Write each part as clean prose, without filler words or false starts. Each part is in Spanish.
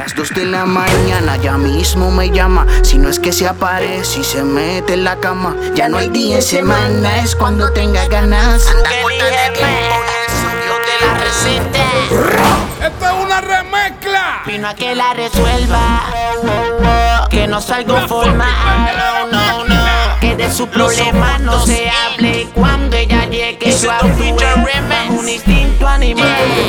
Las 2 de la mañana ya mismo me llama. Si no es que se aparece y se mete en la cama. Ya no hay día en semana, es cuando tenga ganas. Anda corta de tiempo, yo te la receta. Esto es una remezcla. Vino a que la resuelva, que no salgo formal, no. Que de su problema no se hable. Cuando ella llegue yo actúe bajo un instinto animal.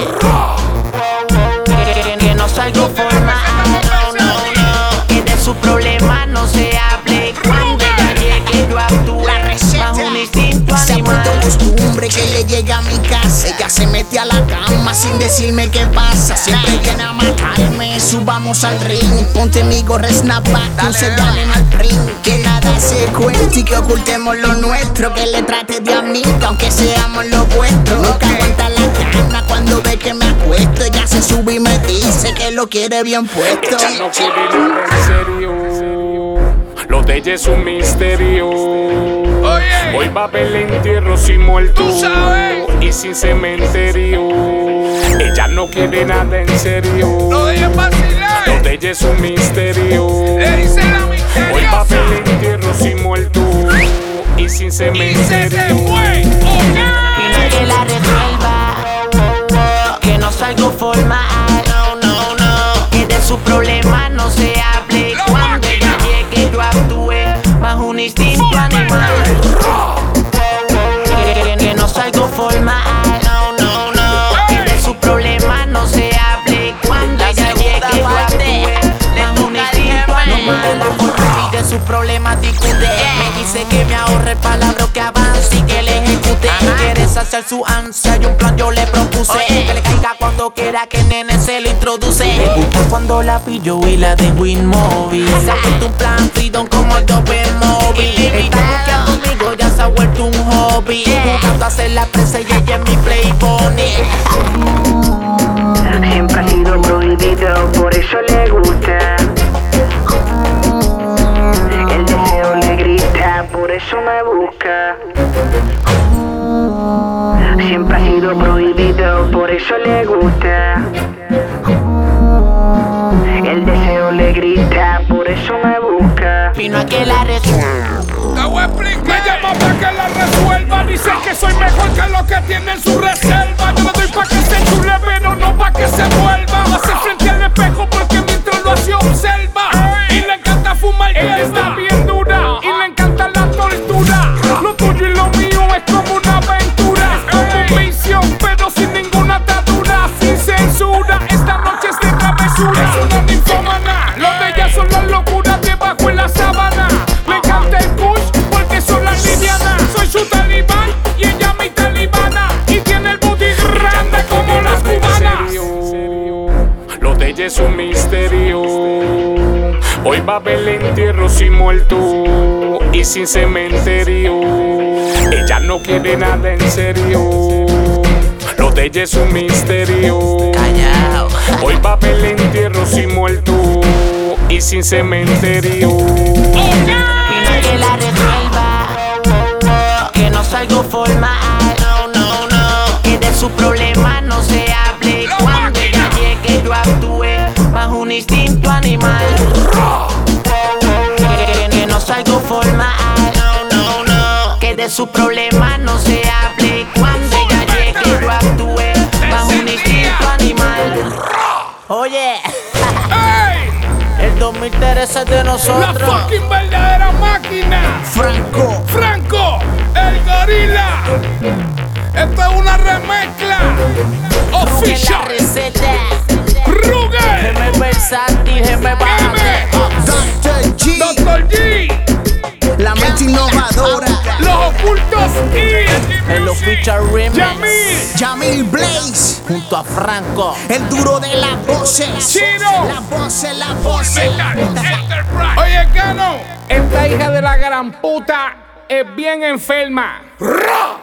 Que no salgo formal, no. Que de su problema no se hable. Cuando ella llegue yo actúe bajo un instinto animal. Se ha vuelto costumbre que le llega a mi casa. Ella se mete a la cama sin decirme qué pasa. Siempre viene a matarme, subamos al ring. Ponte mi gorra snapback, no se ganen al print. Que nada se cuente y que ocultemos lo nuestro. Que le trate de amiga aunque seamos lo vuestro. Nunca aguanta la gana cuando ve que me acuesto. Ella se sube y me dice que lo quiere bien puesto. Ella no quiere nada en serio. Lo de ella es un misterio. Hoy va a haber entierro sin muerto y sin cementerio. Ella no quiere nada en serio. Lo de ella es vacilar. Lo de ella es un misterio. Hoy va a haber entierro sin muerto y sin cementerio. Vino que la resuelva, que no salgo formal, no. Que de su problema no se hable. Cuando ella llegue yo actúe bajo un instinto animal. Que no salgo formal, no. Que de su problema no se hable. Cuando ella llegue yo actúe bajo un instinto animal. Y de su problema discute. Me dice que me ahorre palabras que avance y que le ejecute. Quiere saciar su ansia y un plan yo le propuse. Que le caiga cuando quiera que nene se lo introduce. Me gusta cuando la pillo y la dejo inmóvil. Se ha vuelto un plan freedom como el doble móvil. Está bloqueando conmigo, ya se ha vuelto un hobby. Jugando a hacer la presa y ella es mi play pony. Siempre ha sido prohibido, por eso le gusta. El deseo le grita, por eso me busca. Siempre ha sido prohibido, por eso le gusta. El deseo le grita, por eso me busca. Vino a que la resuelva. Te voy a explicar. Me llama para que la resuelva. Dicen que soy mejor que lo que tiene en su reserva. Yo le doy pa' que se chule, pero no pa' que se vuelva. Hace frente al espejo porque mientras lo hace observa. Y le encanta fumar y está bien dura. Y le encanta la tortura. Lo tuyo y lo mío es como una aventura. Es como misión, pero sin ninguna atadura. Sin censura, esta noche es de travesura. Es una ninfómana. Lo de ella son las locuras debajo en la sábana. Le encanta el kush porque son las livianas. Soy su talibán y ella mi talibana. Y tiene el booty grande como las cubanas. Lo de ella es un misterio. Hoy va a haber entierro sin muerto y sin cementerio. Ella no quiere nada en serio. Lo de ella es un misterio. Callao. Hoy va a haber entierro sin muerto y sin cementerio. Vino que la resuelva, que no salgo formal, no. Que de su problema no se hable. Cuando ella llegue yo actúe bajo un instinto animal. Que no salgo formal, no. Que de su problema no se hable. Cuando ella llegue yo actúe bajo un instinto animal. Oye. El 2013 es de La nosotros. fucking verdadera máquina. Franco, el gorila. Esto es una remezcla oficial. La receta. Ruger, Geme versátil, geme bájate. Dr. G, la mente innovadora. los ocultos y En los feature remix. Yamil Blaze, Junto a Franco. el duro de las voces. Chino. Las voces. Oye, Cano, esta hija de la gran puta es bien enferma.